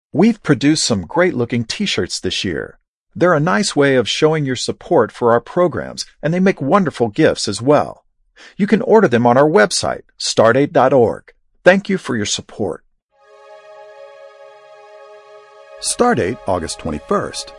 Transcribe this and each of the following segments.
We've produced some great-looking t-shirts this year. They're a nice way of showing your support for our programs, and they make wonderful gifts as well. You can order them on our website, stardate.org. Thank you for your support. Stardate, August 21st.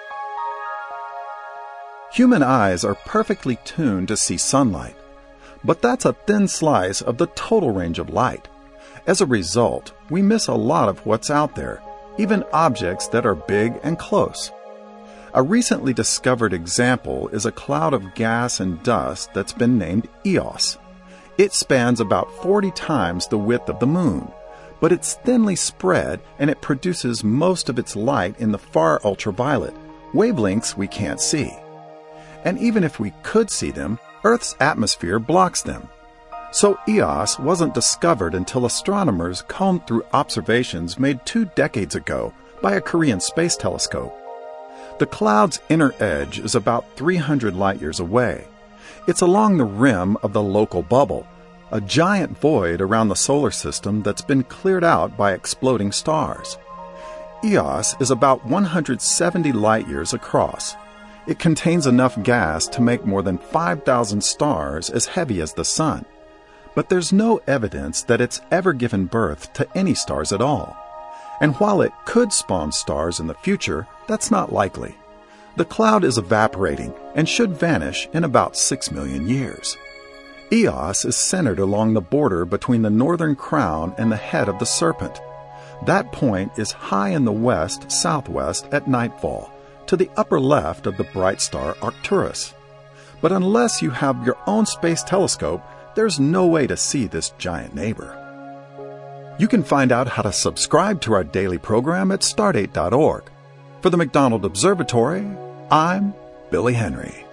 Human eyes are perfectly tuned to see sunlight, but that's a thin slice of the total range of light. As a result, we miss a lot of what's out there, even objects that are big and close. A recently discovered example is a cloud of gas and dust that's been named Eos. It spans about 40 times the width of the moon, but it's thinly spread and it produces most of its light in the far ultraviolet, wavelengths we can't see. And even if we could see them, Earth's atmosphere blocks them. So Eos wasn't discovered until astronomers combed through observations made 2 decades ago by a Korean space telescope. The cloud's inner edge is about 300 light-years away. It's along the rim of the local bubble, a giant void around the solar system that's been cleared out by exploding stars. Eos is about 170 light-years across. It contains enough gas to make more than 5,000 stars as heavy as the Sun. But there's no evidence that it's ever given birth to any stars at all. And while it could spawn stars in the future, that's not likely. The cloud is evaporating and should vanish in about 6 million years. Eos is centered along the border between the northern crown and the head of the serpent. That point is high in the west-southwest at nightfall, to the upper left of the bright star Arcturus. But unless you have your own space telescope, there's no way to see this giant neighbor. You can find out how to subscribe to our daily program at stardate.org. For the McDonald Observatory, I'm Billy Henry.